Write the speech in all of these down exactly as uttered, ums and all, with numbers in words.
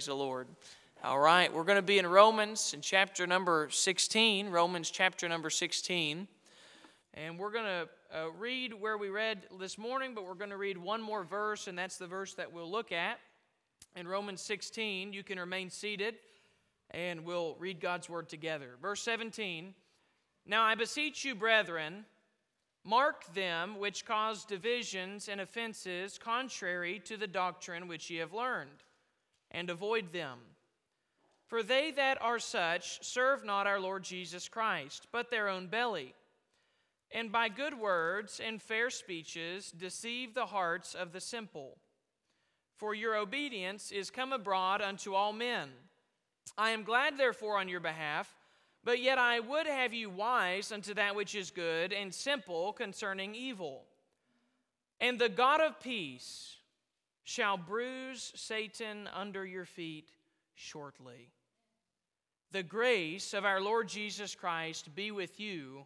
Praise the Lord. All right, we're going to be in Romans in chapter number sixteen, Romans chapter number sixteen. And we're going to uh, read where we read this morning, but we're going to read one more verse, and that's the verse that we'll look at. In Romans sixteen, you can remain seated, and we'll read God's word together. Verse seventeen, "Now I beseech you, brethren, mark them which cause divisions and offenses contrary to the doctrine which ye have learned, and avoid them. For they that are such serve not our Lord Jesus Christ, but their own belly, and by good words and fair speeches deceive the hearts of the simple. For your obedience is come abroad unto all men. I am glad therefore on your behalf, but yet I would have you wise unto that which is good, and simple concerning evil. And the God of peace shall bruise Satan under your feet shortly. The grace of our Lord Jesus Christ be with you.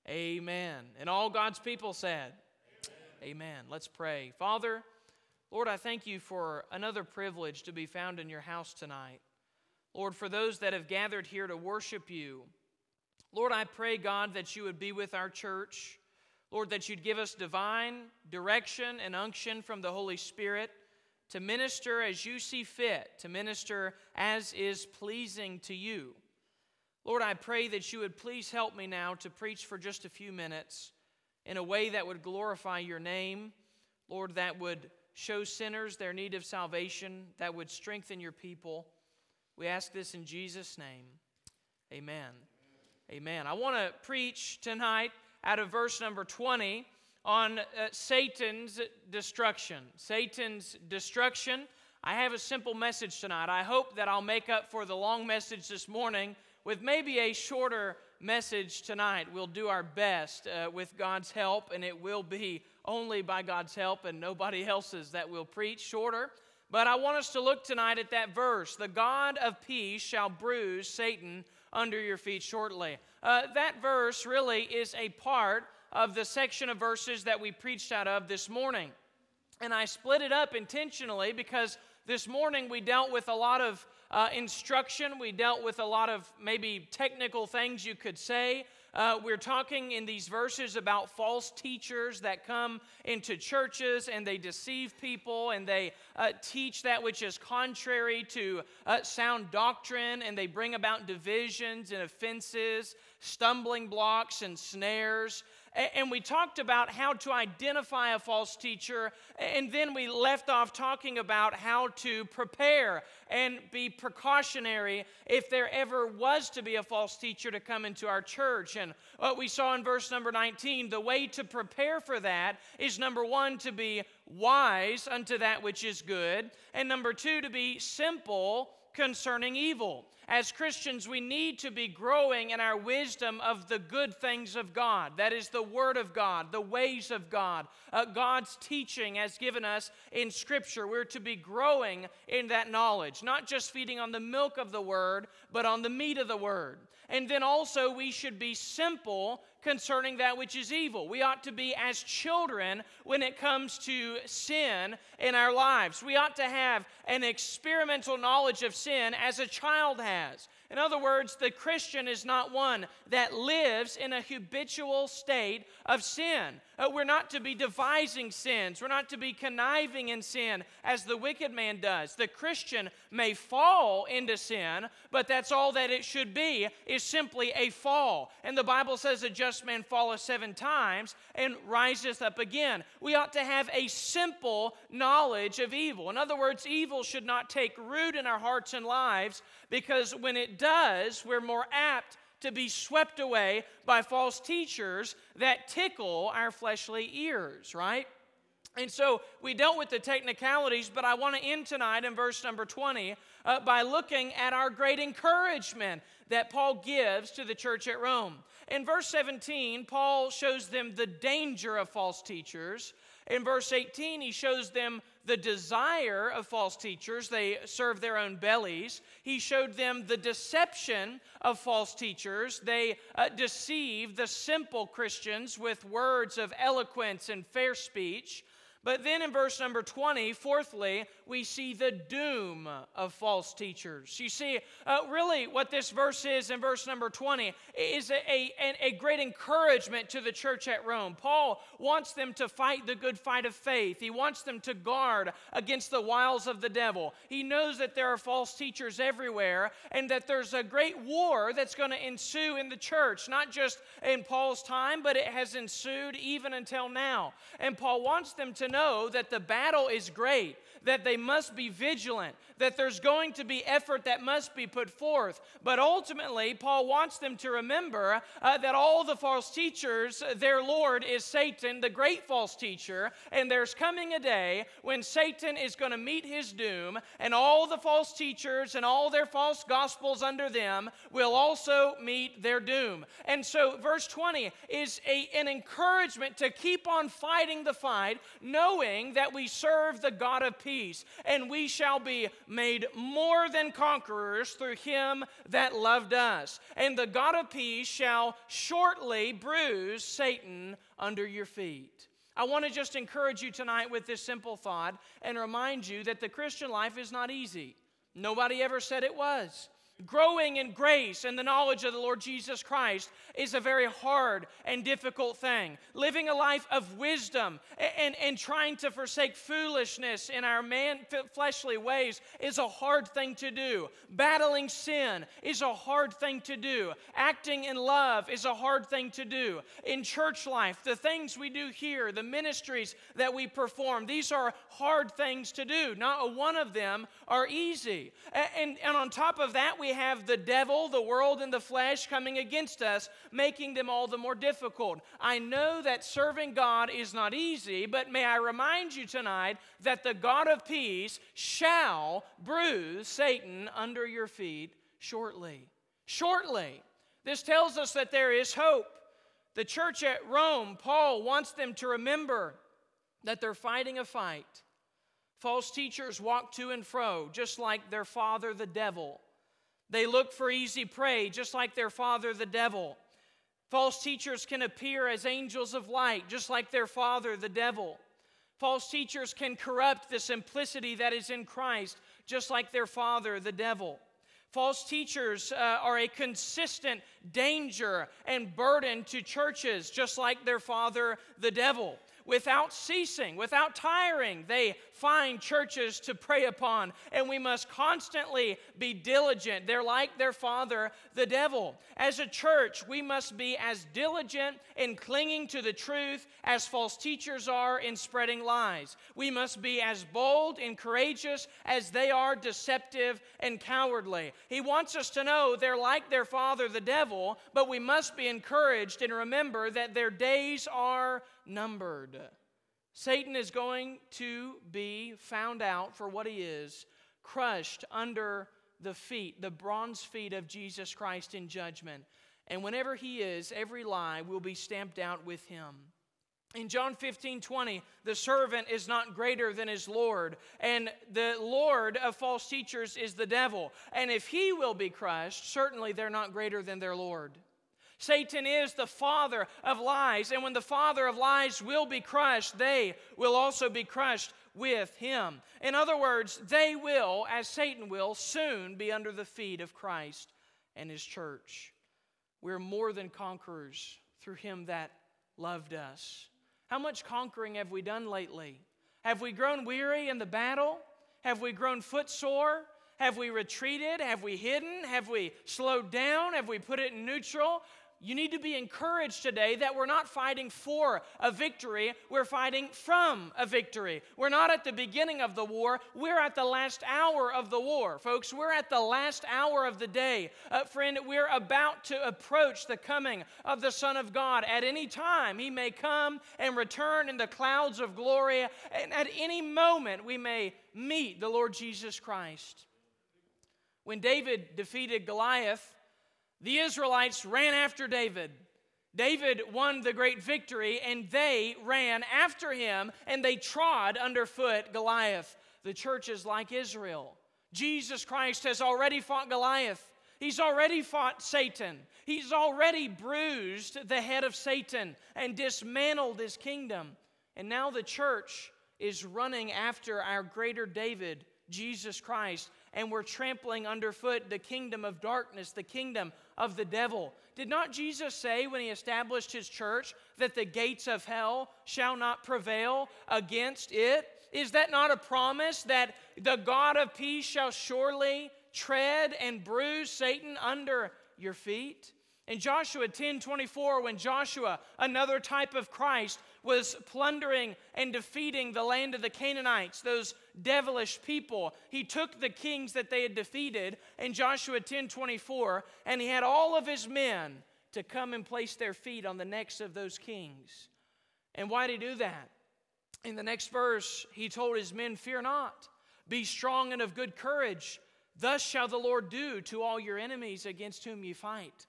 Amen." And all God's people said, Amen. Amen. Let's pray. Father, Lord, I thank you for another privilege to be found in your house tonight. Lord, for those that have gathered here to worship you, Lord, I pray, God, that you would be with our church. Lord, that you'd give us divine direction and unction from the Holy Spirit to minister as you see fit, to minister as is pleasing to you. Lord, I pray that you would please help me now to preach for just a few minutes in a way that would glorify your name. Lord, that would show sinners their need of salvation, that would strengthen your people. We ask this in Jesus' name. Amen. Amen. I want to preach tonight out of verse number twenty on uh, Satan's destruction. Satan's destruction. I have a simple message tonight. I hope that I'll make up for the long message this morning with maybe a shorter message tonight. We'll do our best uh, with God's help, and it will be only by God's help and nobody else's that we'll preach shorter. But I want us to look tonight at that verse. The God of peace shall bruise Satan under your feet shortly. Uh, that verse really is a part of the section of verses that we preached out of this morning. And I split it up intentionally because this morning we dealt with a lot of uh, instruction. We dealt with a lot of maybe technical things you could say. Uh, we're talking in these verses about false teachers that come into churches and they deceive people and they uh, teach that which is contrary to uh, sound doctrine, and they bring about divisions and offenses, stumbling blocks and snares. And we talked about how to identify a false teacher, and then we left off talking about how to prepare and be precautionary if there ever was to be a false teacher to come into our church. And what we saw in verse number nineteen, the way to prepare for that is, number one, to be wise unto that which is good, and number two, to be simple concerning evil. As Christians, we need to be growing in our wisdom of the good things of God. That is the Word of God, the ways of God, uh, God's teaching as given us in Scripture. We're to be growing in that knowledge, not just feeding on the milk of the Word, but on the meat of the Word. And then also we should be simple concerning that which is evil. We ought to be as children when it comes to sin in our lives. We ought to have an experimental knowledge of sin as a child has. In other words, the Christian is not one that lives in a habitual state of sin. Uh, we're not to be devising sins. We're not to be conniving in sin as the wicked man does. The Christian may fall into sin, but that's all that it should be, is simply a fall. And the Bible says a just man falleth seven times and riseth up again. We ought to have a simple knowledge of evil. In other words, evil should not take root in our hearts and lives, because when it does, we're more apt to be swept away by false teachers that tickle our fleshly ears, right? And so we dealt with the technicalities, but I want to end tonight in verse number twenty uh, by looking at our great encouragement that Paul gives to the church at Rome. In verse seventeen, Paul shows them the danger of false teachers. In verse eighteen, he shows them the desire of false teachers. They serve their own bellies. He showed them the deception of false teachers. They uh, deceive the simple Christians with words of eloquence and fair speech. But then in verse number twenty, fourthly, we see the doom of false teachers. You see, uh, really what this verse is in verse number twenty is a, a, a great encouragement to the church at Rome. Paul wants them to fight the good fight of faith. He wants them to guard against the wiles of the devil. He knows that there are false teachers everywhere and that there's a great war that's going to ensue in the church, not just in Paul's time, but it has ensued even until now. And Paul wants them to know that the battle is great, that they must be vigilant, that there's going to be effort that must be put forth. But ultimately, Paul wants them to remember uh, that all the false teachers, their Lord is Satan, the great false teacher, and there's coming a day when Satan is going to meet his doom, and all the false teachers and all their false gospels under them will also meet their doom. And so verse twenty is a, an encouragement to keep on fighting the fight, knowing that we serve the God of peace, and we shall be made more than conquerors through him that loved us. And the God of peace shall shortly bruise Satan under your feet. I want to just encourage you tonight with this simple thought and remind you that the Christian life is not easy. Nobody ever said it was. Growing in grace and the knowledge of the Lord Jesus Christ is a very hard and difficult thing. Living a life of wisdom and, and, and trying to forsake foolishness in our man fleshly ways is a hard thing to do. Battling sin is a hard thing to do. Acting in love is a hard thing to do. In church life, the things we do here, the ministries that we perform, these are hard things to do. Not one of them are easy. And, and, and on top of that, we have the devil, the world, and the flesh coming against us, making them all the more difficult. I know that serving God is not easy, but may I remind you tonight that the God of peace shall bruise Satan under your feet shortly. Shortly. This tells us that there is hope. The church at Rome, Paul wants them to remember that they're fighting a fight. False teachers walk to and fro, just like their father, the devil. They look for easy prey, just like their father, the devil. False teachers can appear as angels of light, just like their father, the devil. False teachers can corrupt the simplicity that is in Christ, just like their father, the devil. False teachers uh, are a consistent danger and burden to churches, just like their father, the devil. Without ceasing, without tiring, they find churches to prey upon, and we must constantly be diligent. They're like their father, the devil. As a church, we must be as diligent in clinging to the truth as false teachers are in spreading lies. We must be as bold and courageous as they are deceptive and cowardly. He wants us to know they're like their father, the devil, but we must be encouraged and remember that their days are numbered. Satan is going to be found out for what he is, crushed under the feet, the bronze feet of Jesus Christ in judgment. And whenever he is, every lie will be stamped out with him. In John fifteen twenty, the servant is not greater than his Lord, and the Lord of false teachers is the devil. And if he will be crushed, certainly they're not greater than their Lord. Satan is the father of lies, and when the father of lies will be crushed, they will also be crushed with him. In other words, they will, as Satan will, soon be under the feet of Christ and his church. We're more than conquerors through him that loved us. How much conquering have we done lately? Have we grown weary in the battle? Have we grown footsore? Have we retreated? Have we hidden? Have we slowed down? Have we put it in neutral? You need to be encouraged today that we're not fighting for a victory, we're fighting from a victory. We're not at the beginning of the war, we're at the last hour of the war. Folks, we're at the last hour of the day. Uh, friend, we're about to approach the coming of the Son of God. At any time, he may come and return in the clouds of glory, and at any moment, we may meet the Lord Jesus Christ. When David defeated Goliath, the Israelites ran after David. David won the great victory, and they ran after him, and they trod underfoot Goliath. The church is like Israel. Jesus Christ has already fought Goliath. He's already fought Satan. He's already bruised the head of Satan and dismantled his kingdom. And now the church is running after our greater David, Jesus Christ, and we're trampling underfoot the kingdom of darkness, the kingdom of the devil. Did not Jesus say when he established his church that the gates of hell shall not prevail against it? Is that not a promise that the God of peace shall surely tread and bruise Satan under your feet? In Joshua ten twenty-four, when Joshua, another type of Christ, was plundering and defeating the land of the Canaanites, those devilish people, he took the kings that they had defeated in Joshua ten twenty-four, and he had all of his men to come and place their feet on the necks of those kings. And why did he do that? In the next verse, he told his men, "Fear not, be strong and of good courage. Thus shall the Lord do to all your enemies against whom ye fight."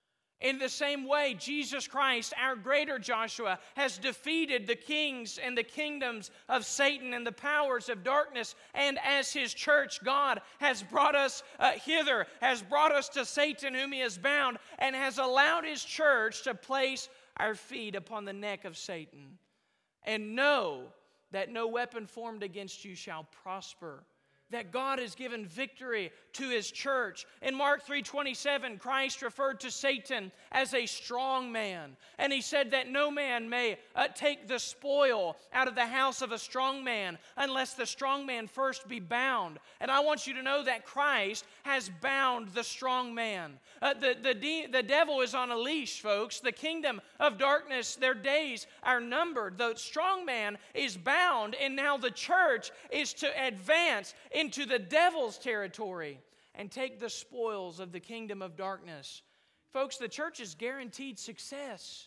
In the same way, Jesus Christ, our greater Joshua, has defeated the kings and the kingdoms of Satan and the powers of darkness. And as his church, God has brought us uh, hither, has brought us to Satan whom he has bound, and has allowed his church to place our feet upon the neck of Satan. And know that no weapon formed against you shall prosper. That God has given victory to his church. In Mark three twenty-seven, Christ referred to Satan as a strong man. And he said that no man may uh, take the spoil out of the house of a strong man unless the strong man first be bound. And I want you to know that Christ has bound the strong man. Uh, the, the, de- the devil is on a leash, folks. The kingdom of darkness, their days are numbered. The strong man is bound, and now the church is to advance into the devil's territory and take the spoils of the kingdom of darkness. Folks, the church is guaranteed success.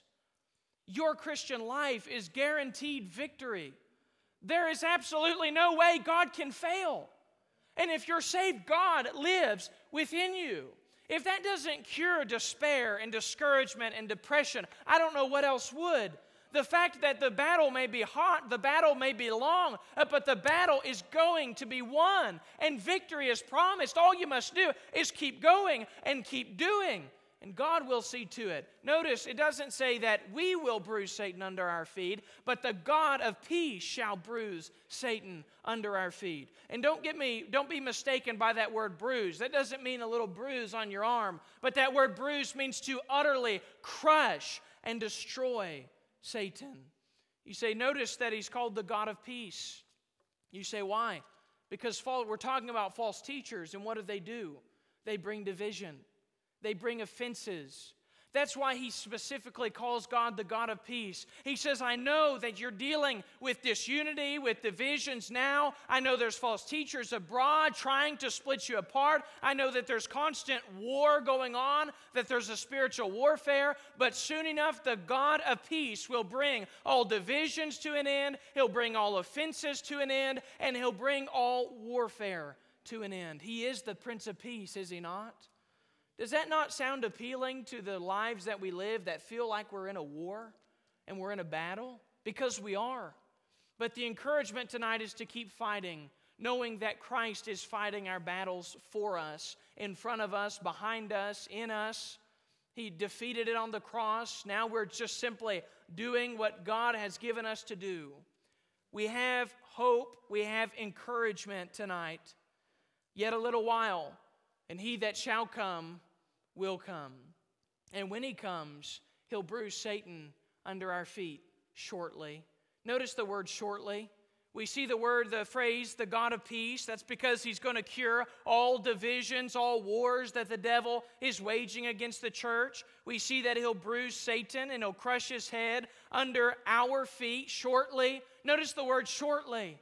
Your Christian life is guaranteed victory. There is absolutely no way God can fail. And if you're saved, God lives within you. If that doesn't cure despair and discouragement and depression, I don't know what else would. The fact that the battle may be hot, the battle may be long, uh, but the battle is going to be won, and victory is promised. All you must do is keep going and keep doing, and God will see to it. Notice, it doesn't say that we will bruise Satan under our feet, but the God of peace shall bruise Satan under our feet. And don't get me, don't be mistaken by that word bruise. That doesn't mean a little bruise on your arm, but that word bruise means to utterly crush and destroy Satan. You say, notice that he's called the God of peace. You say, why? Because we're talking about false teachers, and what do they do? They bring division. They bring offenses. That's why he specifically calls God the God of peace. He says, I know that you're dealing with disunity, with divisions now. I know there's false teachers abroad trying to split you apart. I know that there's constant war going on, that there's a spiritual warfare. But soon enough, the God of peace will bring all divisions to an end. He'll bring all offenses to an end. And he'll bring all warfare to an end. He is the Prince of Peace, is he not? Does that not sound appealing to the lives that we live that feel like we're in a war and we're in a battle? Because we are. But the encouragement tonight is to keep fighting, knowing that Christ is fighting our battles for us, in front of us, behind us, in us. He defeated it on the cross. Now we're just simply doing what God has given us to do. We have hope. We have encouragement tonight. Yet a little while, and he that shall come will come. And when he comes, he'll bruise Satan under our feet shortly. Notice the word shortly. We see the word, the phrase, the God of peace. That's because he's going to cure all divisions, all wars that the devil is waging against the church. We see that he'll bruise Satan and he'll crush his head under our feet shortly. Notice the word shortly.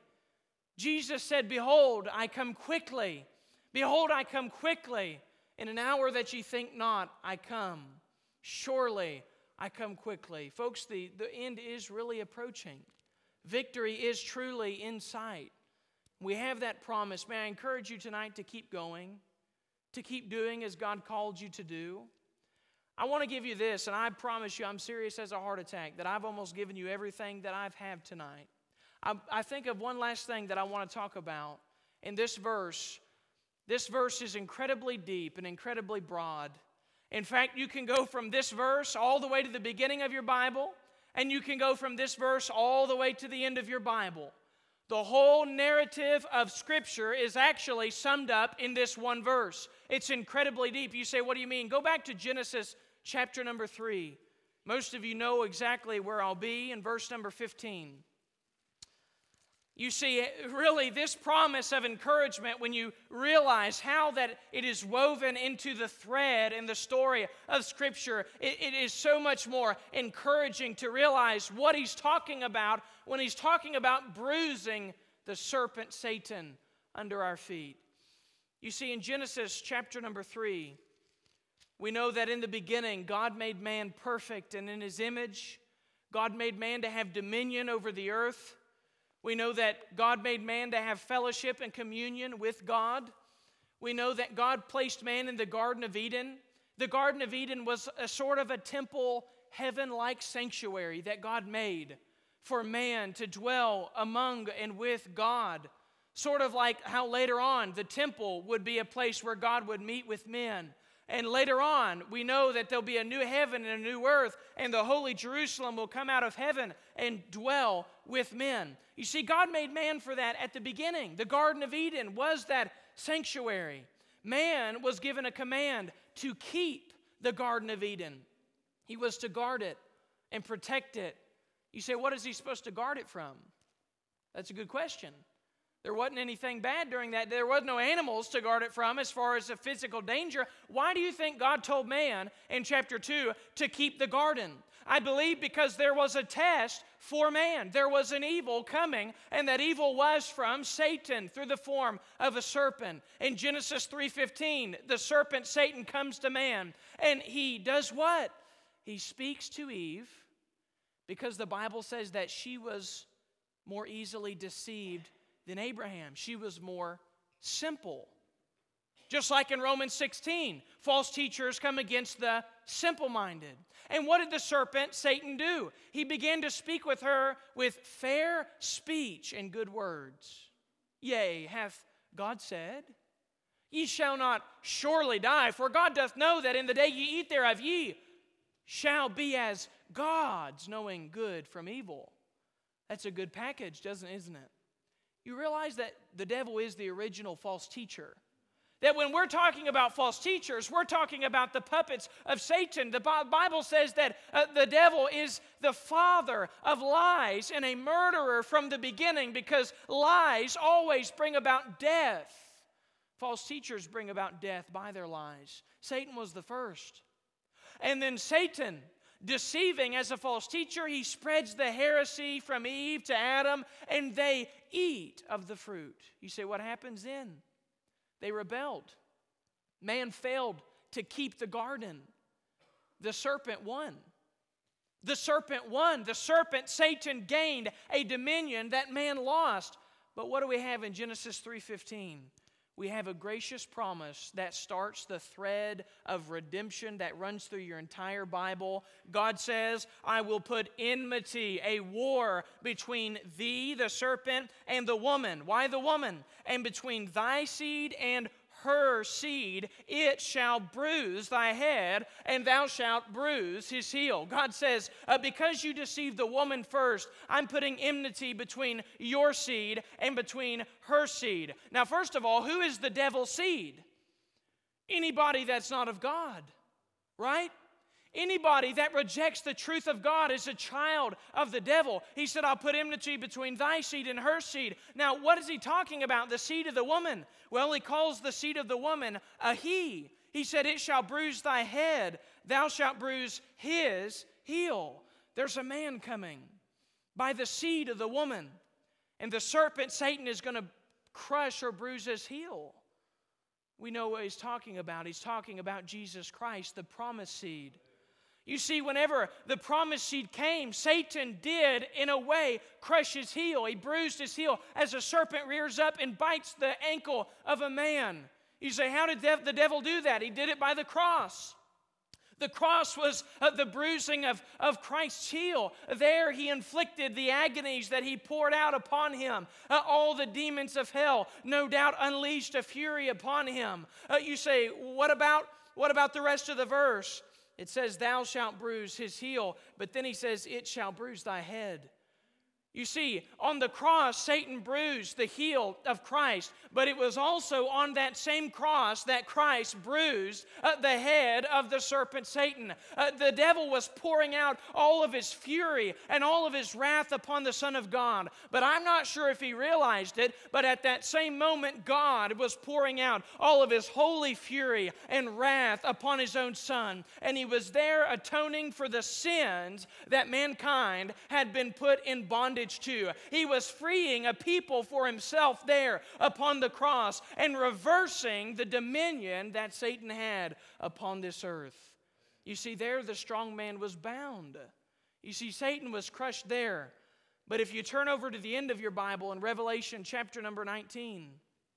Jesus said, behold, I come quickly. Behold, I come quickly. In an hour that ye think not, I come. Surely I come quickly. Folks, the, the end is really approaching. Victory is truly in sight. We have that promise. May I encourage you tonight to keep going, to keep doing as God called you to do. I want to give you this, and I promise you I'm serious as a heart attack, that I've almost given you everything that I've had tonight. I, I think of one last thing that I want to talk about in this verse. This verse is incredibly deep and incredibly broad. In fact, you can go from this verse all the way to the beginning of your Bible, and you can go from this verse all the way to the end of your Bible. The whole narrative of Scripture is actually summed up in this one verse. It's incredibly deep. You say, what do you mean? Go back to Genesis chapter number three. Most of you know exactly where I'll be in verse number fifteen. You see, really, this promise of encouragement, when you realize how that it is woven into the thread in the story of Scripture, it, it is so much more encouraging to realize what he's talking about when he's talking about bruising the serpent Satan under our feet. You see, in Genesis chapter number three, we know that in the beginning, God made man perfect, and in his image, God made man to have dominion over the earth. We know that God made man to have fellowship and communion with God. We know that God placed man in the Garden of Eden. The Garden of Eden was a sort of a temple, heaven-like sanctuary that God made for man to dwell among and with God. Sort of like how later on the temple would be a place where God would meet with men. And later on, we know that there'll be a new heaven and a new earth, and the holy Jerusalem will come out of heaven and dwell with men. You see, God made man for that at the beginning. The Garden of Eden was that sanctuary. Man was given a command to keep the Garden of Eden. He was to guard it and protect it. You say, what is he supposed to guard it from? That's a good question. There wasn't anything bad during that. There was no animals to guard it from as far as a physical danger. Why do you think God told man in chapter two to keep the garden? I believe because there was a test for man. There was an evil coming, and that evil was from Satan through the form of a serpent. In Genesis three fifteen, the serpent Satan comes to man, and he does what? He speaks to Eve because the Bible says that she was more easily deceived than Abraham. She was more simple. Just like in Romans sixteen, false teachers come against the simple-minded. And what did the serpent, Satan, do? He began to speak with her with fair speech and good words. Yea, hath God said, ye shall not surely die, for God doth know that in the day ye eat thereof ye shall be as gods, knowing good from evil. That's a good package, doesn't isn't it? You realize that the devil is the original false teacher. That when we're talking about false teachers, we're talking about the puppets of Satan. The Bible says that uh, the devil is the father of lies and a murderer from the beginning, because lies always bring about death. False teachers bring about death by their lies. Satan was the first. And then Satan, deceiving as a false teacher, he spreads the heresy from Eve to Adam, and they eat of the fruit. You say, what happens then? They rebelled. Man failed to keep the garden. The serpent won. The serpent won. The serpent, Satan, gained a dominion that man lost. But what do we have in Genesis three fifteen? We have a gracious promise that starts the thread of redemption that runs through your entire Bible. God says, I will put enmity, a war between thee, the serpent, and the woman. Why the woman? And between thy seed and her seed, it shall bruise thy head, and thou shalt bruise his heel. God says, uh, because you deceived the woman first, I'm putting enmity between your seed and between her seed. Now, first of all, who is the devil's seed? Anybody that's not of God, right? Anybody that rejects the truth of God is a child of the devil. He said, I'll put enmity between thy seed and her seed. Now, what is he talking about? The seed of the woman. Well, he calls the seed of the woman a he. He said, it shall bruise thy head, thou shalt bruise his heel. There's a man coming by the seed of the woman. And the serpent, Satan, is going to crush or bruise his heel. We know what he's talking about. He's talking about Jesus Christ, the promised seed. You see, whenever the promised seed came, Satan did, in a way, crush his heel. He bruised his heel as a serpent rears up and bites the ankle of a man. You say, how did the devil do that? He did it by the cross. The cross was uh, the bruising of, of Christ's heel. There he inflicted the agonies that he poured out upon him. Uh, all the demons of hell, no doubt, unleashed a fury upon him. Uh, you say, what about, what about the rest of the verse? It says, thou shalt bruise his heel, but then he says, it shall bruise thy head. You see, on the cross, Satan bruised the heel of Christ, but it was also on that same cross that Christ bruised uh, the head of the serpent Satan. Uh, the devil was pouring out all of his fury and all of his wrath upon the Son of God. But I'm not sure if he realized it, but at that same moment, God was pouring out all of his holy fury and wrath upon his own Son. And he was there atoning for the sins that mankind had been put in bondage to. He was freeing a people for himself there upon the cross and reversing the dominion that Satan had upon this earth. You see, there the strong man was bound. You see, Satan was crushed there. But if you turn over to the end of your Bible in Revelation chapter number nineteen,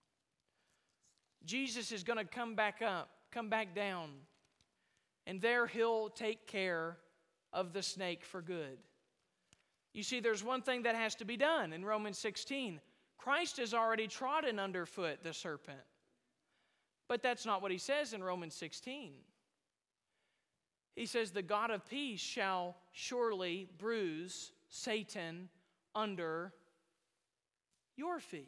Jesus is going to come back up, come back down, and there he'll take care of the snake for good. You see, there's one thing that has to be done in Romans sixteen. Christ has already trodden underfoot the serpent. But that's not what he says in Romans sixteen. He says, the God of peace shall surely bruise Satan under your feet.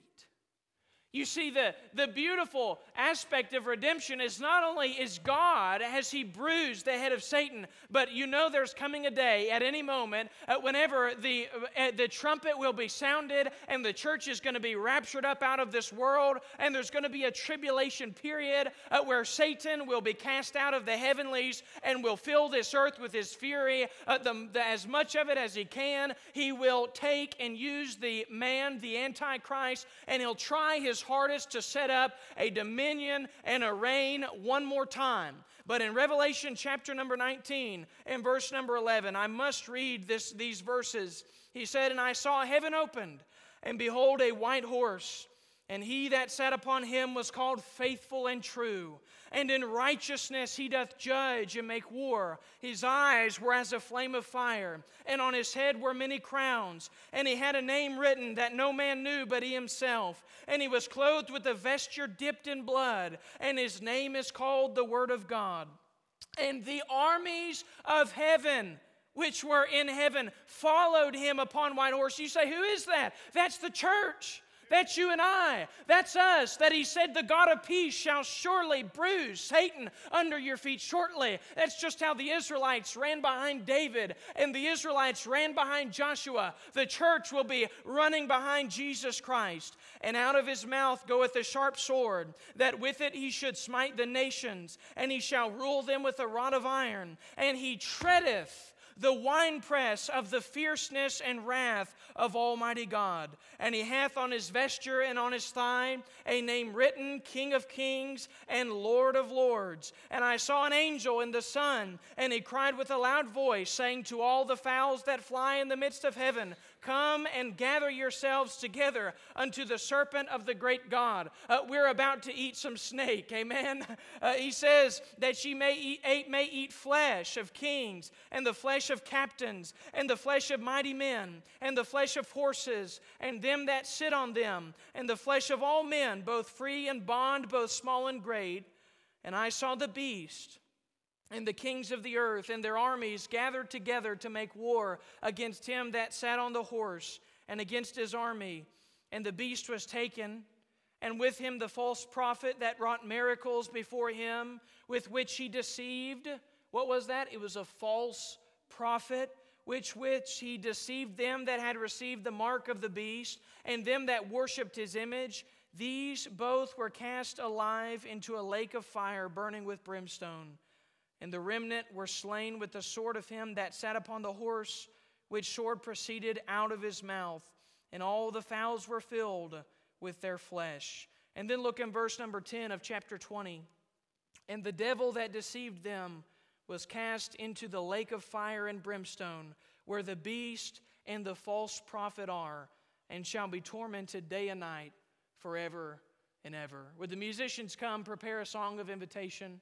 You see, the, the beautiful aspect of redemption is not only is God, has he bruised the head of Satan, but you know there's coming a day at any moment uh, whenever the, uh, the trumpet will be sounded and the church is going to be raptured up out of this world, and there's going to be a tribulation period uh, where Satan will be cast out of the heavenlies and will fill this earth with his fury. Uh, the, the, as much of it as he can, he will take and use the man, the Antichrist, and he'll try his hardest to set up a dominion and a reign one more time. But in Revelation chapter number nineteen and verse number eleven, I must read this, these verses. He said, and I saw heaven opened, and behold a white horse, and he that sat upon him was called Faithful and True. And in righteousness he doth judge and make war. His eyes were as a flame of fire, and on his head were many crowns. And he had a name written that no man knew but he himself. And he was clothed with a vesture dipped in blood, and his name is called the Word of God. And the armies of heaven, which were in heaven, followed him upon white horses. You say, who is that? That's the church. That's you and I. That's us. That he said, the God of peace shall surely bruise Satan under your feet shortly. That's just how the Israelites ran behind David and the Israelites ran behind Joshua. The church will be running behind Jesus Christ. And out of his mouth goeth a sharp sword, that with it he should smite the nations, and he shall rule them with a rod of iron. And he treadeth the winepress of the fierceness and wrath of Almighty God. And he hath on his vesture and on his thigh a name written, King of Kings and Lord of Lords. And I saw an angel in the sun, and he cried with a loud voice, saying to all the fowls that fly in the midst of heaven, come and gather yourselves together unto the serpent of the great God. Uh, we're about to eat some snake, amen? Uh, he says that ye may eat, may eat flesh of kings, and the flesh of captains, and the flesh of mighty men, and the flesh of horses, and them that sit on them, and the flesh of all men, both free and bond, both small and great. And I saw the beast and the kings of the earth and their armies gathered together to make war against him that sat on the horse and against his army. And the beast was taken, and with him the false prophet that wrought miracles before him, with which he deceived. What was that? It was a false prophet, which which he deceived them that had received the mark of the beast, and them that worshipped his image. These both were cast alive into a lake of fire burning with brimstone. And the remnant were slain with the sword of him that sat upon the horse, which sword proceeded out of his mouth. And all the fowls were filled with their flesh. And then look in verse number ten of chapter twenty. And the devil that deceived them was cast into the lake of fire and brimstone, where the beast and the false prophet are, and shall be tormented day and night forever and ever. Would the musicians come prepare a song of invitation?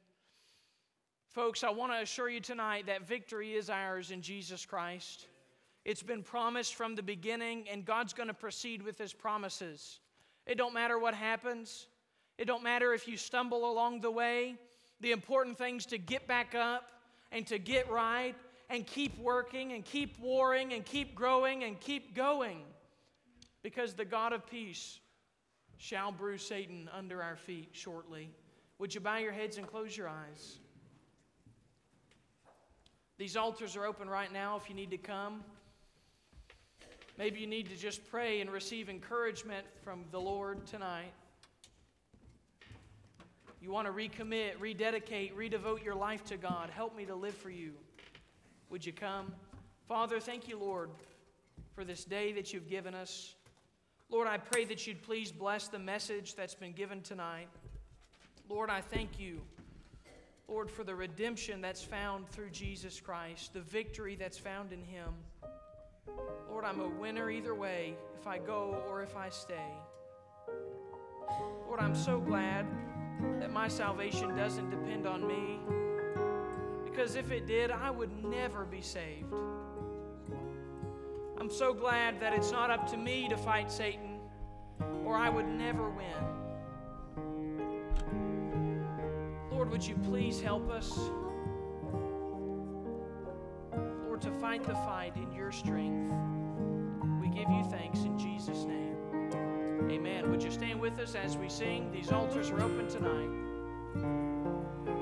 Folks, I want to assure you tonight that victory is ours in Jesus Christ. It's been promised from the beginning, and God's going to proceed with his promises. It don't matter what happens. It don't matter if you stumble along the way. The important thing is to get back up and to get right and keep working and keep warring and keep growing and keep going. because the God of peace shall bruise Satan under our feet shortly. Would you bow your heads and close your eyes? These altars are open right now if you need to come. Maybe you need to just pray and receive encouragement from the Lord tonight. You want to recommit, rededicate, redevote your life to God. Help me to live for you. Would you come? Father, thank you, Lord, for this day that you've given us. Lord, I pray that you'd please bless the message that's been given tonight. Lord, I thank you, Lord, for the redemption that's found through Jesus Christ, the victory that's found in him. Lord, I'm a winner either way, if I go or if I stay. Lord, I'm so glad that my salvation doesn't depend on me, because if it did, I would never be saved. I'm so glad that it's not up to me to fight Satan, or I would never win. Lord, would you please help us, Lord, to fight the fight in your strength. We give you thanks in Jesus' name. Amen. Would you stand with us as we sing? These altars are open tonight.